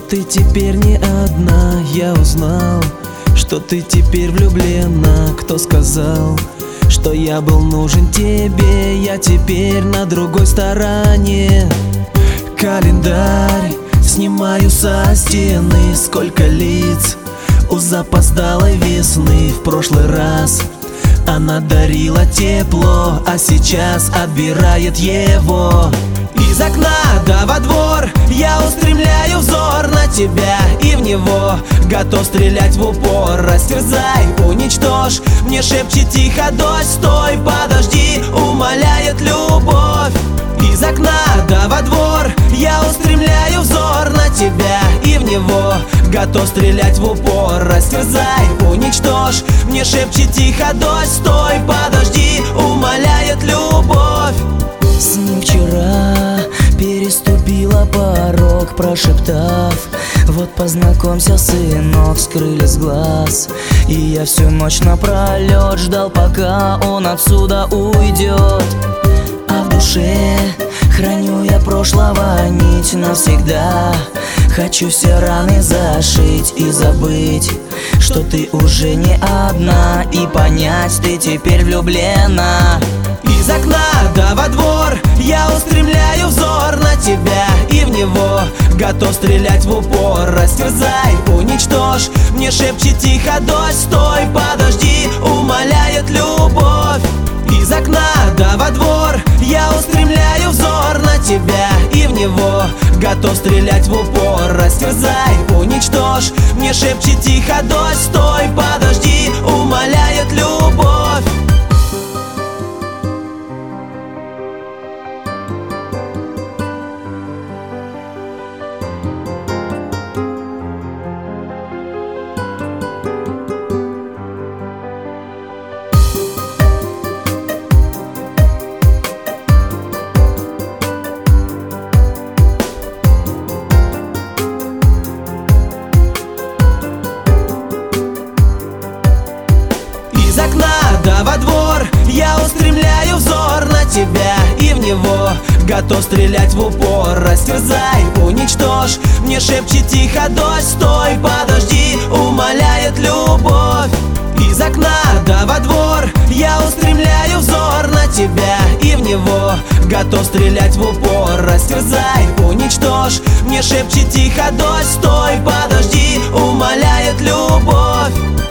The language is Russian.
ты теперь не одна. Я узнал, что ты теперь влюблена. Кто сказал, что я был нужен тебе? Я теперь на другой стороне. Календарь снимаю со стены. Сколько лиц у запоздалой весны. В прошлый раз она дарила тепло, а сейчас отбирает его. Из окна да во двор я устремляю взор на тебя и в него. Готов стрелять в упор. Растерзай, уничтожь, мне шепчет тихо дождь. Стой, подожди, умоляет любовь. Из окна да во двор я устремляю взор на тебя и в него. Готов стрелять в упор. Растерзай, уничтожь, мне шепчет тихо дождь. Стой, подожди, умоляет любовь. С ним вчера переступила порог, прошептав: вот познакомься, сынок. Скрылись глаз, и я всю ночь напролет ждал, пока он отсюда уйдет. А в душе храню я прошлого нить навсегда. Хочу все раны зашить и забыть, что ты уже не одна, и понять, ты теперь влюблена. Из окна да во двор я устремляю взор на тебя и в него. Готов стрелять в упор. Растерзай, уничтожь, мне шепчет тихо дождь. Стой, подожди, умоляет любовь. Из окна да во двор я устремляю взор на тебя и в него. Готов стрелять в упор. Растерзай, уничтожь, мне шепчет тихо дождь. Стой, подожди, умоляет любовь. Из окна да во двор я устремляю взор на тебя и в него. Готов стрелять в упор. Растерзай, уничтожь, мне шепчет тихо дождь. Стой, подожди, умоляет любовь. Из окна да во двор я устремляю взор на тебя и в него. Готов стрелять в упор. Растерзай, уничтожь, мне шепчет тихо дождь. Стой, подожди, умоляет любовь.